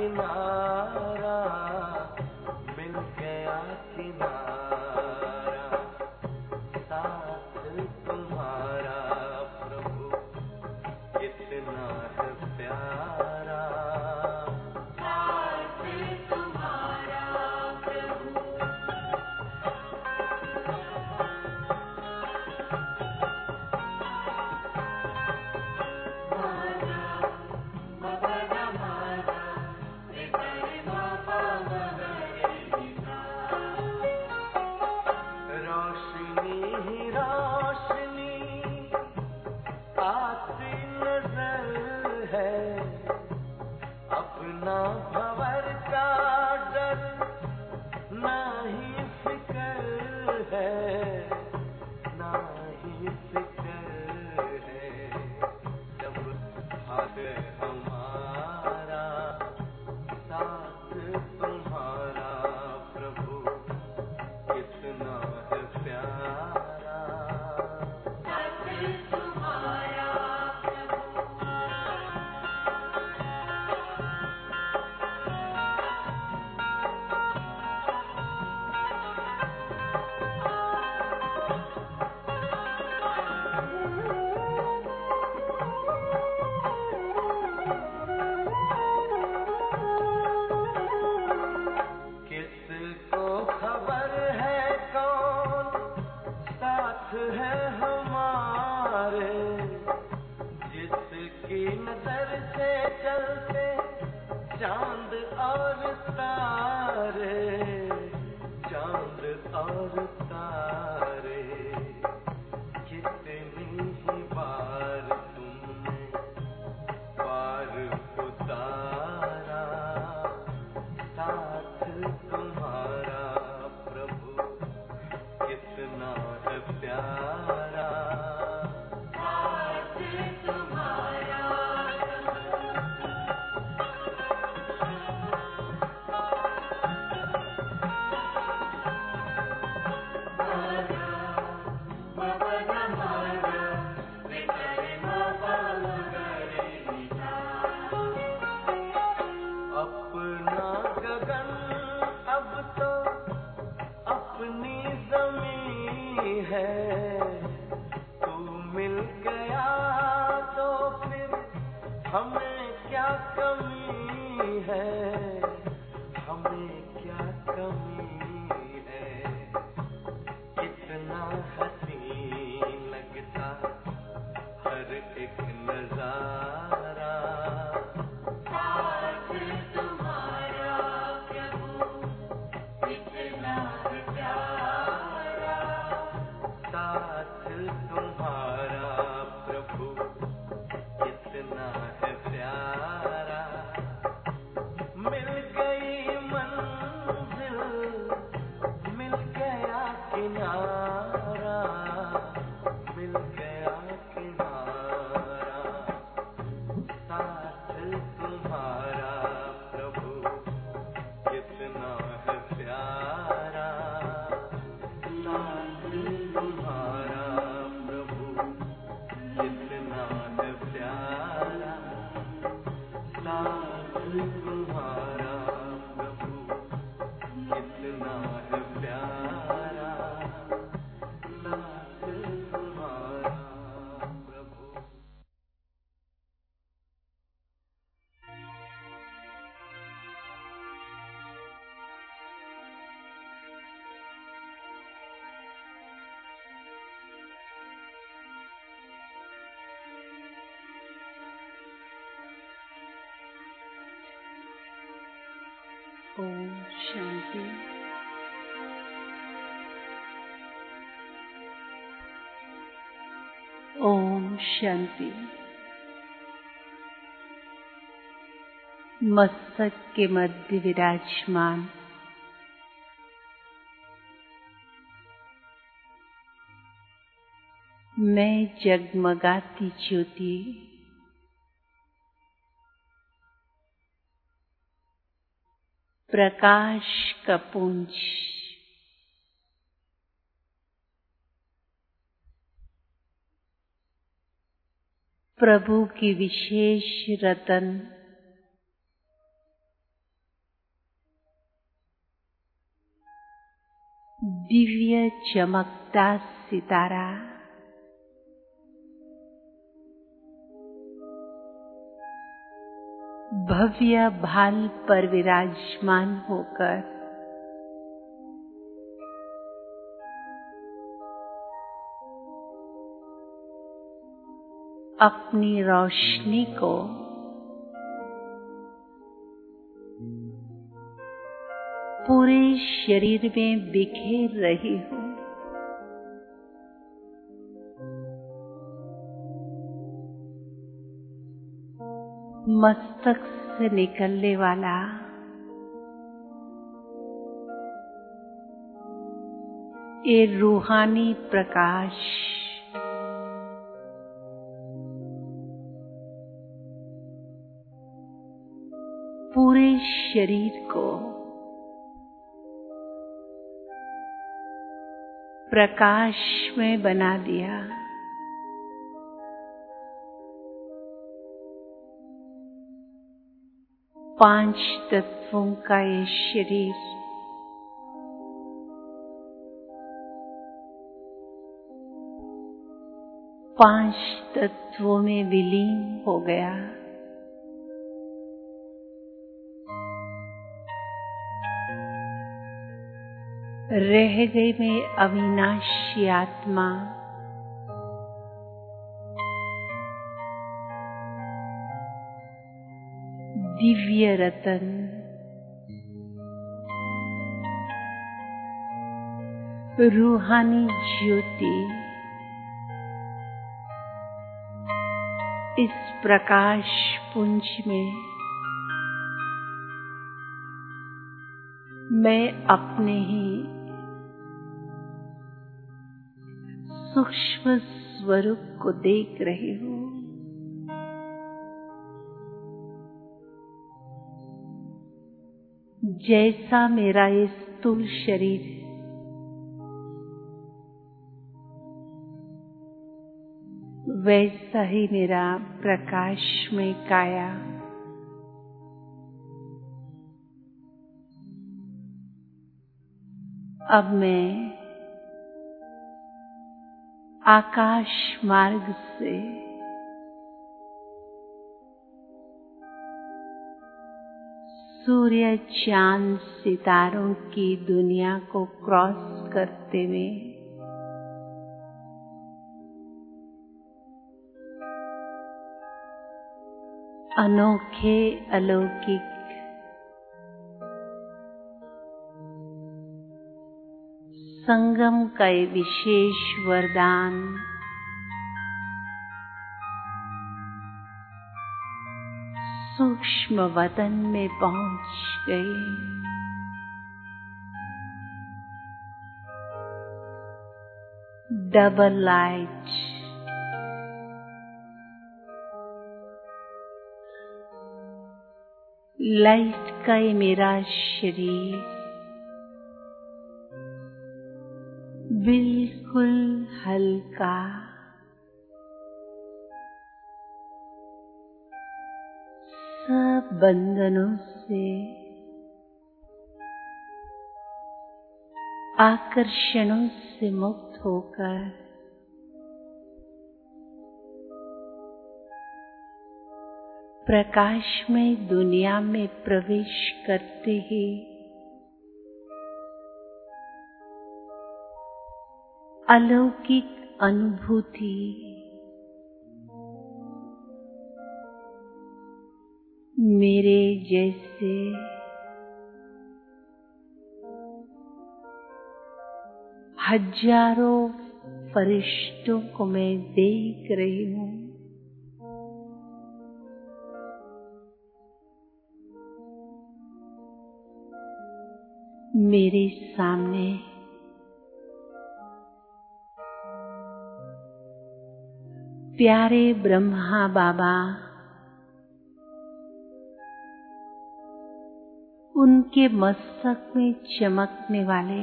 किनारा, मिल गया किनारा, साथ तुम्हारा प्रभु कितना है प्यारा। साथ तुम्हारा प्रभु। रोशनी ही रोशनी आती नजर है, अपना भंवर का डर ना ही फिक्र है, ना ही फिक्र है। जब भाग हमारा, साथ तुम्हारा प्रभु कितना है प्यारा। साथ तुम्हारा किसको खबर है कौन साथ है हमारे, जिसकी नजर से चलते चांद और तारे, चांद और तारे। कितनी ही बार तुमने पार उतारा, साथ तुम्हारा प्रभु कितना है प्यारा। साथ तुम्हारा अपना गगन अब तो अपनी ज़मीं है, तू मिल गया तो फिर हमें क्या कमी है, हमें क्या कमी है। कितना हसीन लगता हर एक नजारा, साथ तुम्हारा प्रभु कितना प्यारा। साथ तुम्हारा प्रभु कितना है प्यारा। मिल गई मंजिल, मिल गया किनारा, मिल गया किनारा, साथ तुम्हारा प्रभु कितना है प्यारा। साथ तुम्हारा प्रभु कितना है प्यारा। साथ तुम्हारा प्रभु कितना है प्यारा। साथ तुम्हारा प्रभु। ओम शांति। ओम शांति। मस्तक के मध्य विराजमान मैं जगमगाती ज्योति, प्रकाश का पुंज, प्रभु की विशेष रतन, दिव्य चमकता सितारा भव्य भाल पर विराजमान होकर अपनी रोशनी को पूरे शरीर में बिखेर रही हूँ। मस्तक से निकलने वाला ये रूहानी प्रकाश पूरे शरीर को प्रकाश में बना दिया। पांच तत्वों का ये शरीर पांच तत्वों में विलीन हो गया। रह गई मैं अविनाशी आत्मा दिव्य रतन रूहानी ज्योति इस प्रकाश पुंज में मैं अपने ही सूक्ष्म स्वरूप को देख रही हूँ। जैसा मेरा ये स्थूल शरीर वैसा ही मेरा प्रकाशमय काया अब मैं आकाश मार्ग से सूर्य चांद सितारों की दुनिया को क्रॉस करते हुए अनोखे अलौकिक संगम का ये विशेष वरदान सूक्ष्म वतन में पहुंच गए। डबल लाइट लाइट का ये मेरा शरीर बिल्कुल हल्का सब बंधनों से आकर्षणों से मुक्त होकर प्रकाशमय दुनिया में प्रवेश करते ही अलौकिक अनुभूति मेरे जैसे हजारों फरिश्तों को मैं देख रही हूँ। मेरे सामने प्यारे ब्रह्मा बाबा उनके मस्तक में चमकने वाले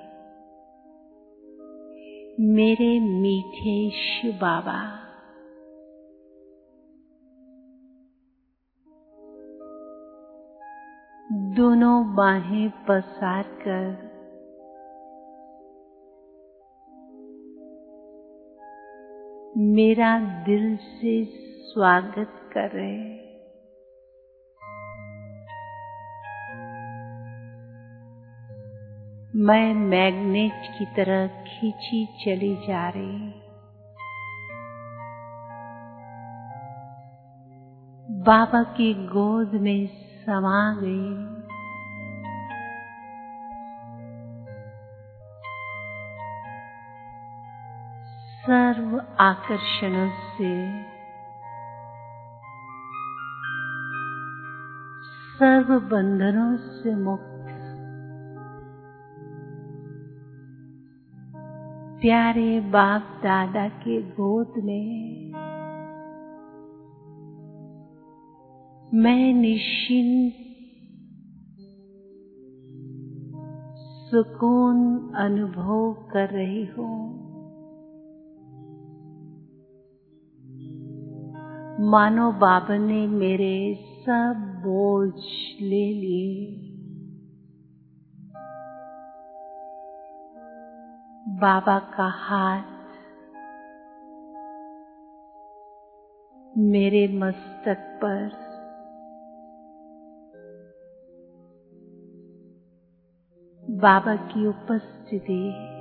मेरे मीठे शिव बाबा दोनों बाहें पसार कर मेरा दिल से स्वागत करें। मैं मैग्नेट की तरह खींची चली जा रही। बाबा की गोद में समा गई। सर्व आकर्षणों से, सर्व बंधनों से मुक्त प्यारे बाप दादा के गोद में मैं निश्चिंत सुकून अनुभव कर रही हूँ। मानो बाबा ने मेरे सब बोझ ले लिए। बाबा का हाथ मेरे मस्तक पर, बाबा की उपस्थिति,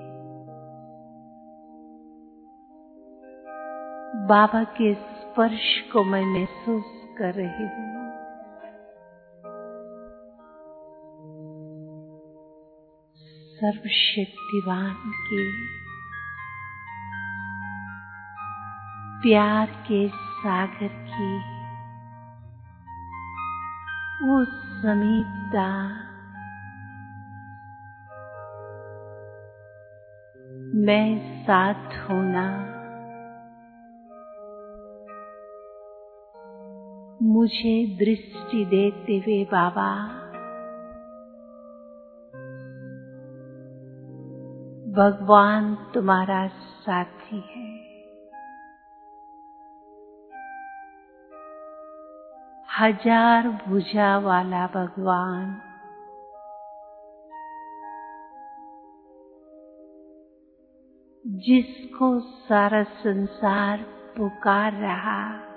बाबा के स्पर्श को मैं महसूस कर रही हूँ। सर्वशक्तिवान के प्यार के सागर की वो समीपता मैं साथ होना मुझे दृष्टि देते हुए बाबा भगवान तुम्हारा साथी है। हजार भुजा वाला भगवान जिसको सारा संसार पुकार रहा,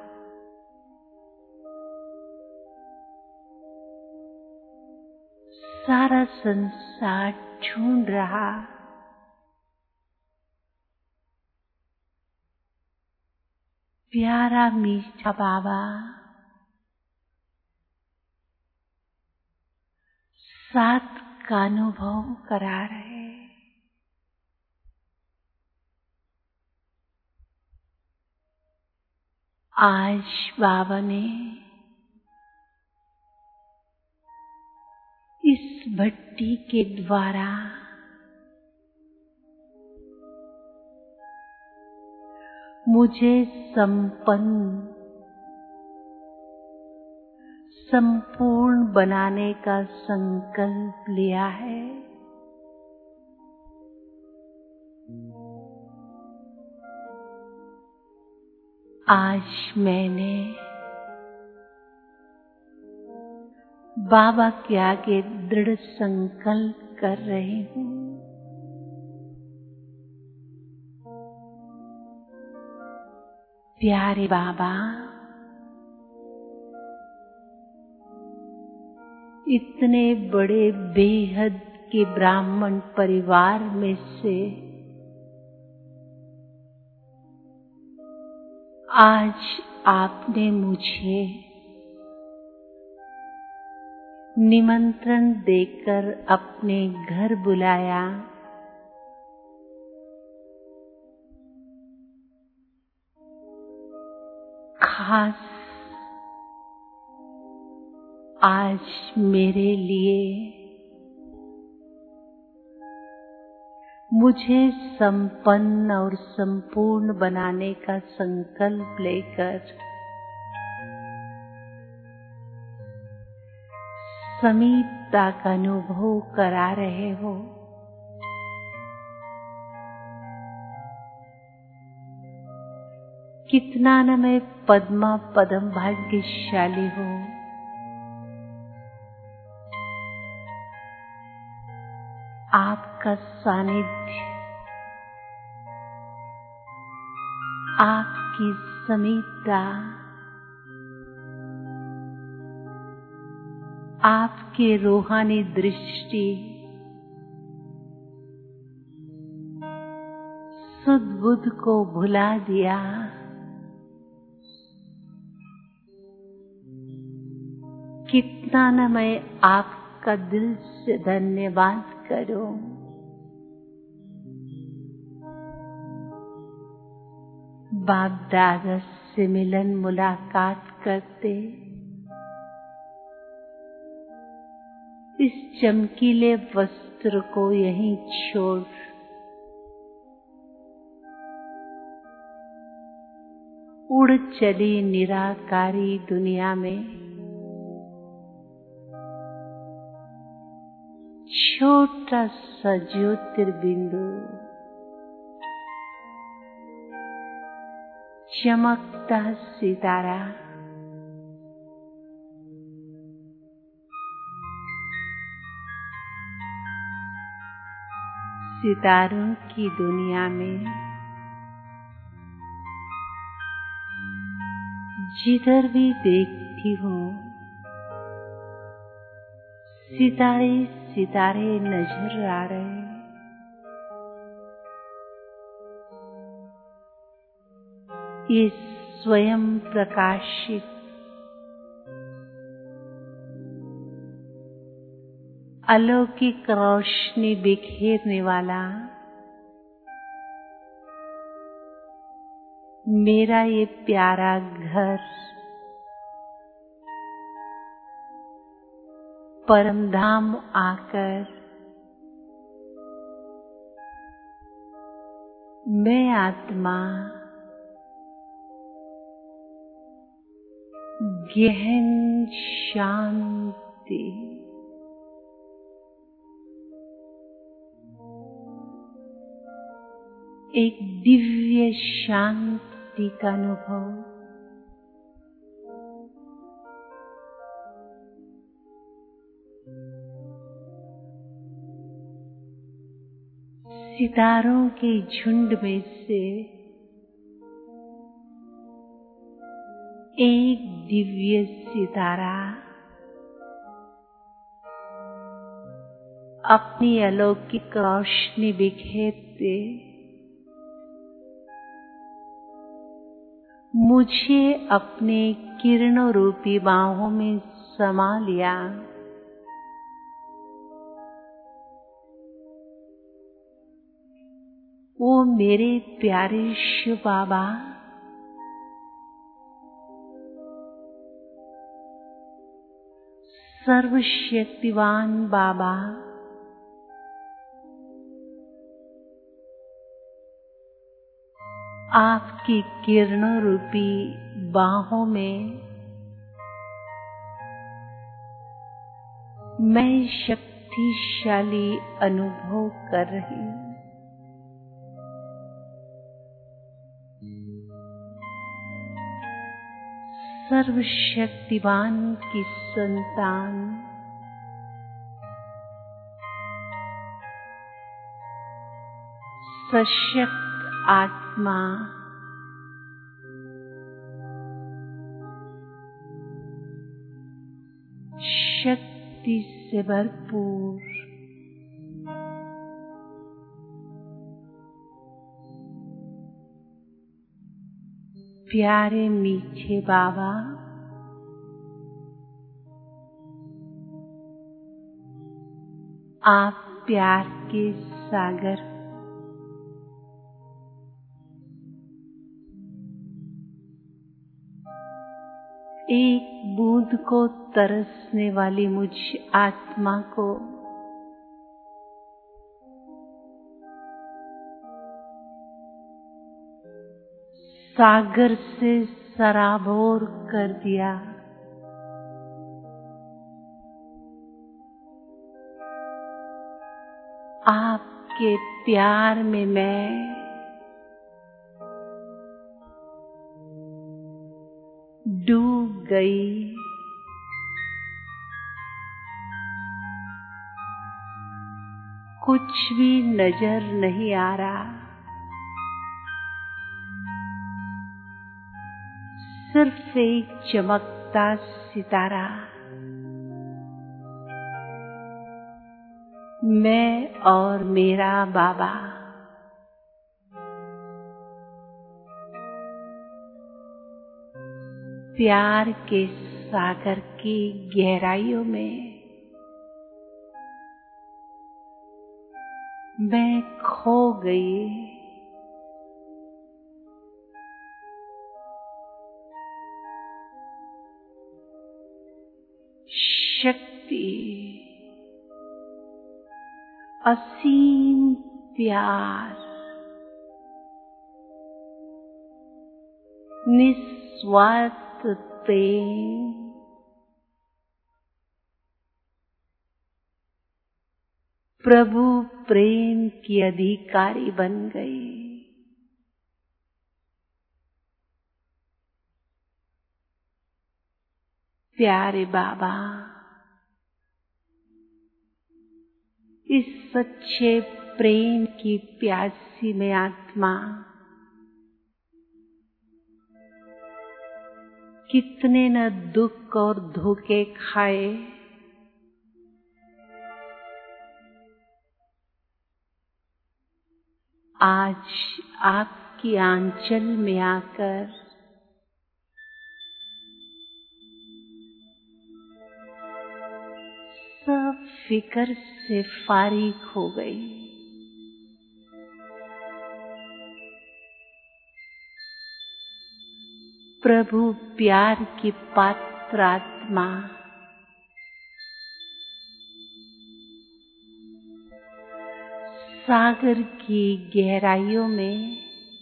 सारा संसार ढूंढ रहा, प्यारा मीठा बाबा साथ का अनुभव करा रहे। आज बाबा ने इस भट्टी के द्वारा मुझे संपूर्ण बनाने का संकल्प लिया है। आज मैंने बाबा के आगे दृढ़ संकल्प कर रही हूँ। प्यारे बाबा, इतने बड़े बेहद के ब्राह्मण परिवार में से आज आपने मुझे निमंत्रण देकर अपने घर बुलाया। खास आज मेरे लिए मुझे संपन्न और संपूर्ण बनाने का संकल्प लेकर समीपता का अनुभव करा रहे हो। कितना न मैं पद्मा पदम भाग्यशाली हूँ। आपका सानिध्य, आपकी समीपता, आपके रूहानी दृष्टि सुध बुध को भुला दिया। कितना न मैं आपका दिल से धन्यवाद करूं। बाप दादा से मिलन मुलाकात करते इस चमकीले वस्त्र को यहीं छोड़ उड़ चली निराकारी दुनिया में। छोटा सा ज्योतिर्बिंदु, चमकता सितारा, सितारों की दुनिया में जिधर भी देखती हूँ सितारे सितारे नजर आ रहे हैं। ये स्वयं प्रकाशित अलौकिक रोशनी बिखेरने वाला मेरा ये प्यारा घर परम धाम आकर मैं आत्मा गहन शांति, एक दिव्य शांति का अनुभव, सितारों के झुंड में से एक दिव्य सितारा अपनी अलौकिक रोशनी बिखेरते मुझे अपने किरणों रूपी बाहों में समा लिया। वो मेरे प्यारे शिव बाबा सर्वशक्तिवान बाबा आपकी किरणों रूपी बाहों में मैं शक्तिशाली अनुभव कर रही हूँ। सर्वशक्तिवान की संतान सशक्त आत्मा शक्ति से भरपूर प्यारे मीठे बाबा आप प्यार के सागर एक बूंद को तरसने वाली मुझ आत्मा को सागर से सराबोर कर दिया। आपके प्यार में मैं डूब गई। कुछ भी नजर नहीं आ रहा। सिर्फ एक चमकता सितारा, मैं और मेरा बाबा। प्यार के सागर की गहराइयों में मैं खो गई। शक्ति, असीम प्यार, निस्वार्थ प्रेम, प्रभु प्रेम की अधिकारी बन गई। प्यारे बाबा, इस सच्चे प्रेम की प्यासी में आत्मा कितने न दुख और धोखे खाए, आज आपकी आंचल में आकर सब फिक्र से फारिग हो गई। प्रभु प्यार की पात्र आत्मा सागर की गहराइयों में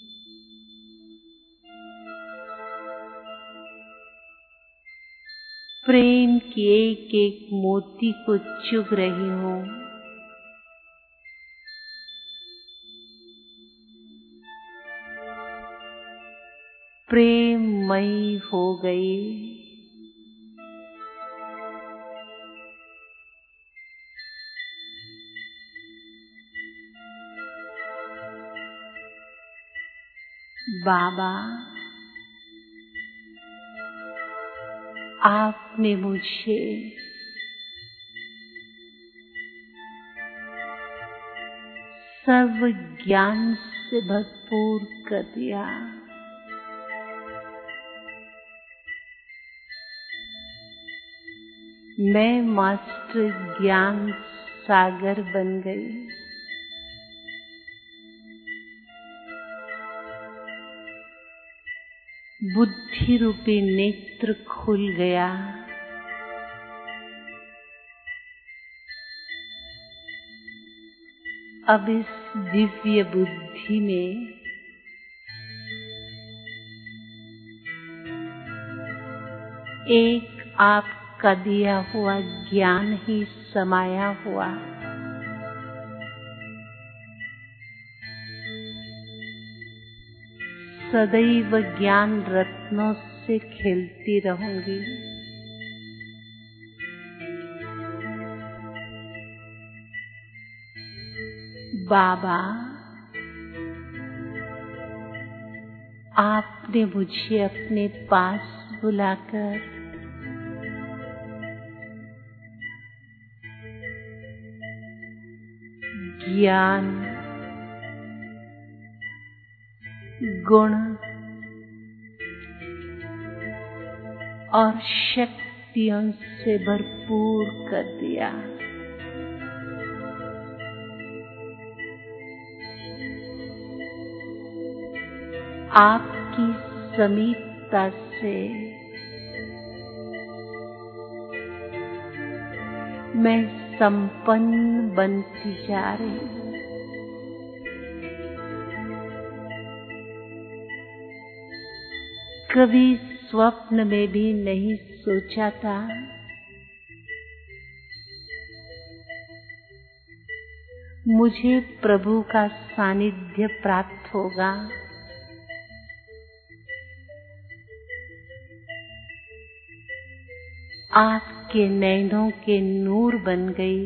प्रेम की एक एक मोती को चुग रही हूँ। प्रेममयी हो गई। बाबा, आपने मुझे सर्व ज्ञान से भरपूर कर दिया। मैं मास्टर ज्ञान सागर बन गई। बुद्धि रूपी नेत्र खुल गया। अब इस दिव्य बुद्धि में एक आपका दिया हुआ ज्ञान ही समाया हुआ। सदैव ज्ञान रत्नों से खेलती रहूंगी। बाबा, आपने मुझे अपने पास बुलाकर ज्ञान, गुण और शक्तियों से भरपूर कर दिया। आपकी समीपता से मैं संपन्न बनती जा रही हूँ। कभी स्वप्न में भी नहीं सोचा था मुझे प्रभु का सानिध्य प्राप्त होगा। आपके नैनों के नूर बन गई।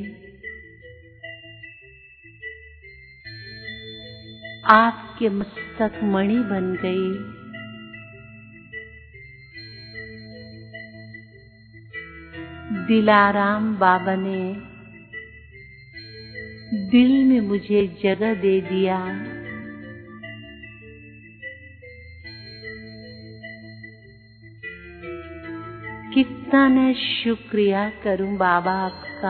आपके मस्तक मणि बन गई। दिलाराम बाबा ने दिल में मुझे जगह दे दिया। कितना मैं शुक्रिया करूं बाबा आपका।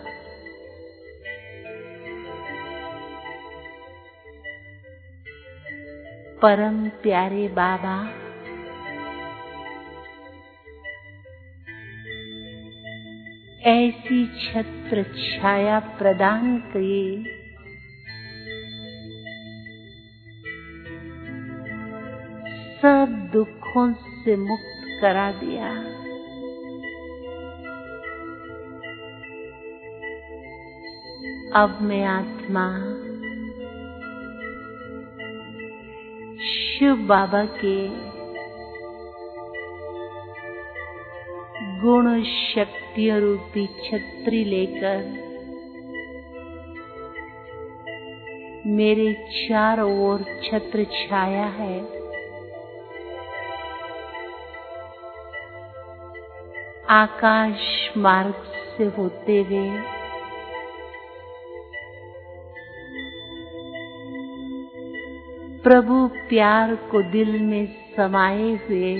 परम प्यारे बाबा, ऐसी छत्र छाया प्रदान किए, सब दुखों से मुक्त करा दिया। अब मैं आत्मा शिव बाबा के गुण शक्तियों रूपी छतरी लेकर मेरे चारों ओर छत्र छाया है। आकाश मार्ग से होते हुए प्रभु प्यार को दिल में समाये हुए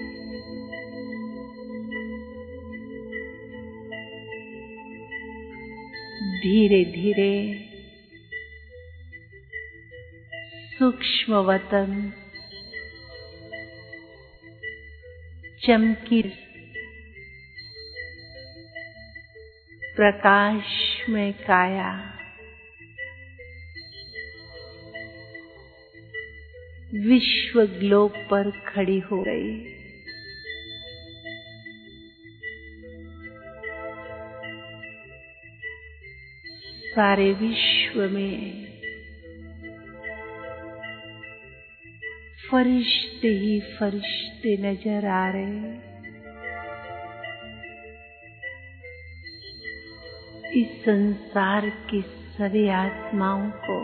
धीरे धीरे सूक्ष्म वतन चमकी प्रकाश में काया विश्व ग्लोब पर खड़ी हो गई। सारे विश्व में फरिश्ते ही फरिश्ते नजर आ रहे। इस संसार की सभी आत्माओं को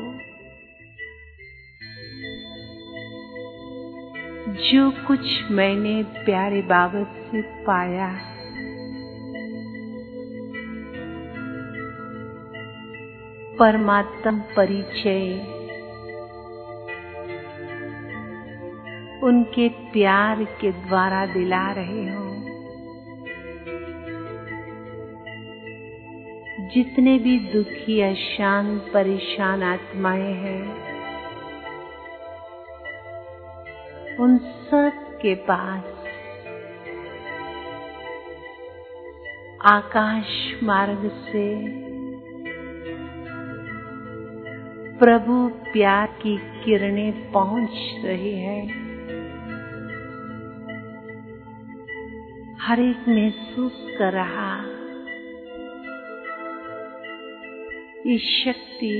जो कुछ मैंने प्यारे बाबा से पाया, परमात्म परिचय उनके प्यार के द्वारा दिला रहे हो। जितने भी दुखी, अशांत, परेशान आत्माएं हैं, उन सब के पास आकाश मार्ग से प्रभु प्यार की किरणें पहुंच रही है। हर एक महसूस कर रहा, ये शक्ति,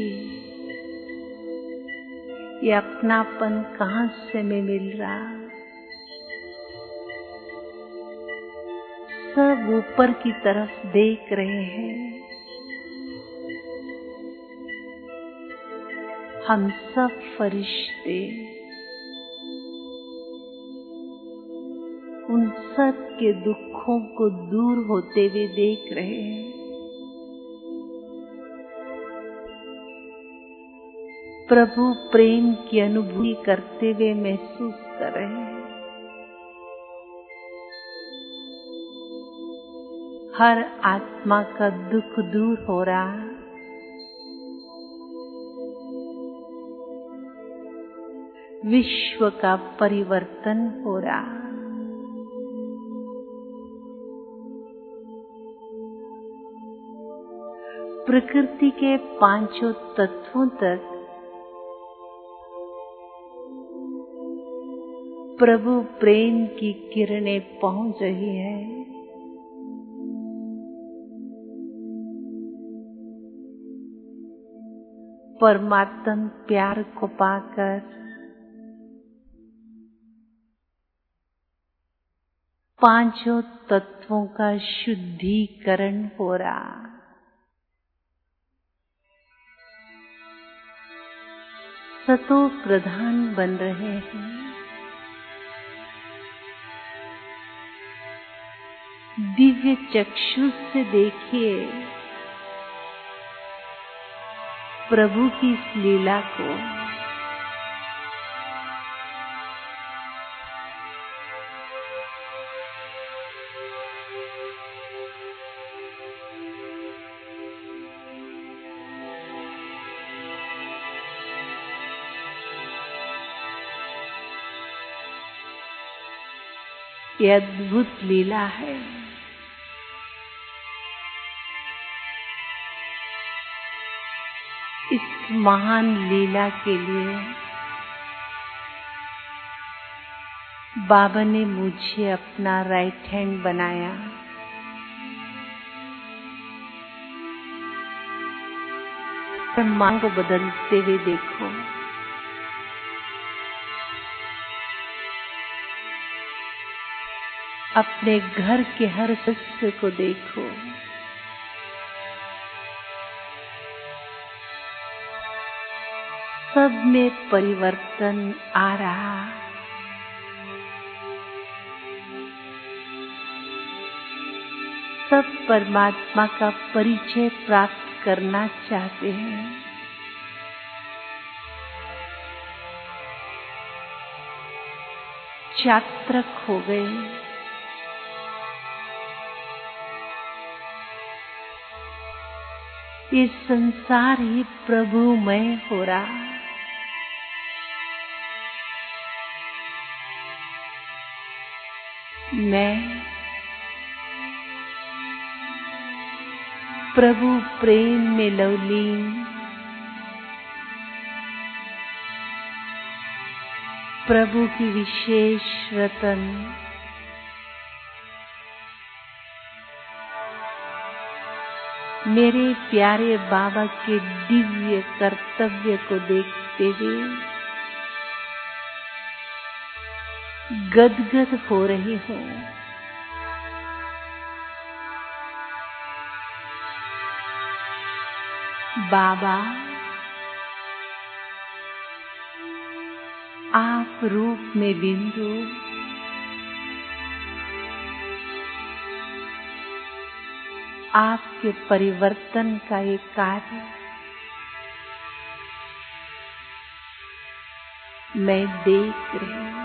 ये अपनापन कहाँ से मैं मिल रहा। सब ऊपर की तरफ देख रहे हैं। हम सब फरिश्ते उन सब के दुखों को दूर होते हुए देख रहे हैं। प्रभु प्रेम की अनुभूति करते हुए महसूस कर रहे हैं। हर आत्मा का दुख दूर हो रहा। विश्व का परिवर्तन हो रहा। प्रकृति के पांचों तत्वों तक प्रभु प्रेम की किरणें पहुंच रही है। परमात्म प्यार को पाकर पांचों तत्वों का शुद्धिकरण हो रहा। सतो प्रधान बन रहे हैं। दिव्य चक्षु से देखिए प्रभु की इस लीला को। ये अद्भुत लीला है। इस महान लीला के लिए बाबा ने मुझे अपना राइट हैंड बनाया। ब्रह्मांड को बदलते हुए देखो। अपने घर के हर सदस्य को देखो। सब में परिवर्तन आ रहा। सब परमात्मा का परिचय प्राप्त करना चाहते हैं। चात्रक हो गए। ये संसार ही प्रभुमय हो रहा। मैं प्रभु प्रेम में लवलीन, प्रभु की विशेष रतन, मेरे प्यारे बाबा के दिव्य कर्तव्य को देखते हुए गदगद हो रही हूँ। बाबा, आप रूप में बिंदु, आपके परिवर्तन का ये कार्य मैं देख रही हूँ।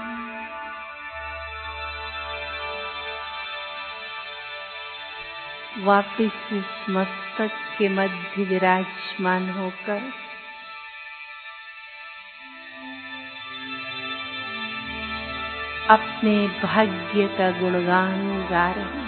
वापिस इस मस्तक के मध्य विराजमान होकर अपने भाग्य का गुणगान गा रहे हैं।